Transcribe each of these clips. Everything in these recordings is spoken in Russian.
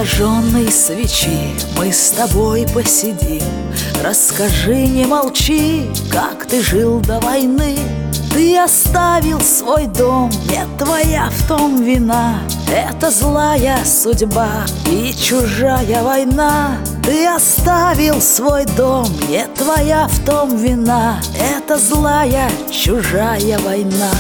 зажженной свечи мы с тобой посидим. Расскажи, не молчи, как ты жил до войны. Ты оставил свой дом, не твоя в том вина. Это злая судьба и чужая война. Ты оставил свой дом, не твоя в том вина. Это злая чужая война.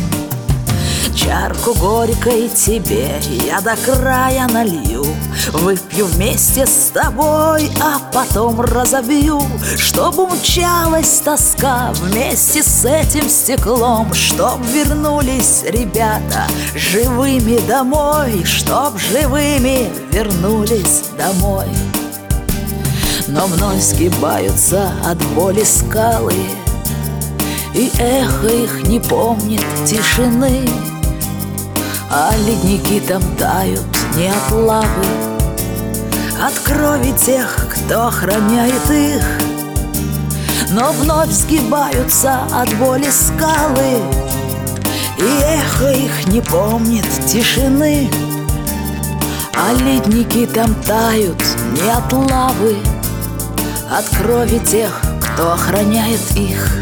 Чарку горькой тебе я до края налью. Выпью вместе с тобой, а потом разобью. Чтоб умчалась тоска вместе с этим стеклом. Чтоб вернулись ребята живыми домой. Чтоб живыми вернулись домой. Но вновь сгибаются от боли скалы, и эхо их не помнит тишины. А ледники там тают не от лавы, от крови тех, кто охраняет их. Но вновь сгибаются от боли скалы, и эхо их не помнит тишины. А ледники там тают не от лавы, от крови тех, кто охраняет их.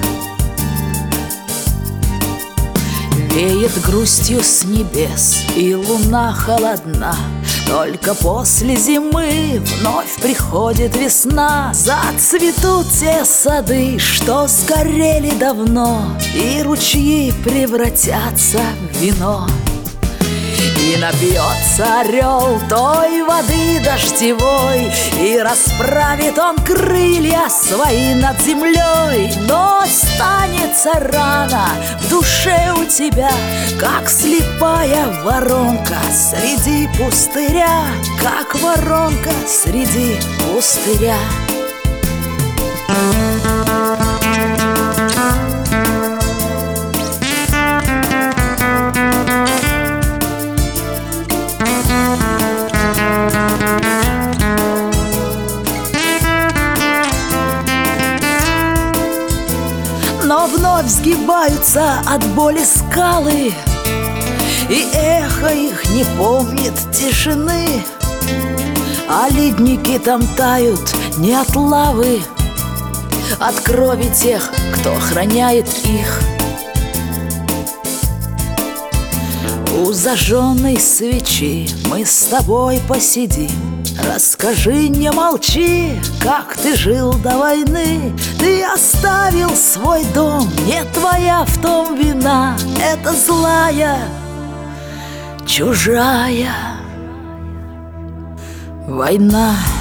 Веет грустью с небес, и луна холодна. Только после зимы вновь приходит весна. Зацветут те сады, что сгорели давно, и ручьи превратятся в вино. И напьется орел той воды дождевой, и расправит он крылья свои над землей. Но останется рана в душе у тебя, как слепая воронка среди пустыря. Как воронка среди пустыря. Но вновь сгибаются от боли скалы, и эхо их не помнит тишины. А ледники там тают не от лавы, от крови тех, кто охраняет их. У зажженной свечи мы с тобой посидим. Расскажи, не молчи, как ты жил до войны. Ты оставил свой дом, не твоя в том вина. Это злая, чужая война.